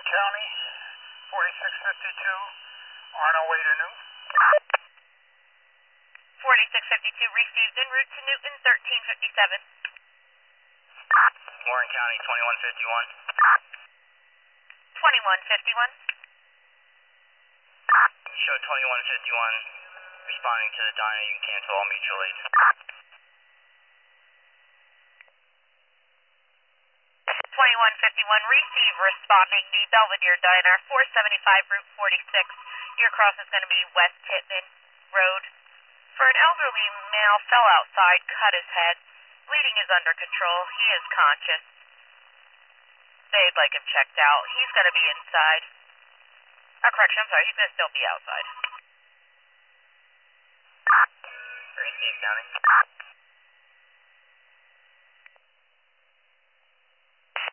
County, 4652, on our way to Newton. 4652 received en route to Newton, 1357. Warren County, 2151. 2151. Show 2151 responding to the dyno. You can cancel all mutual aid. 2151, receive responding the Belvedere Diner, 475 Route 46. Your cross is going to be West Pittman Road. For an elderly male, fell outside, cut his head. Bleeding is under control. He is conscious. They'd like him checked out. He's going to be inside. Correction, I'm sorry, he's going to still be outside. Receive, County.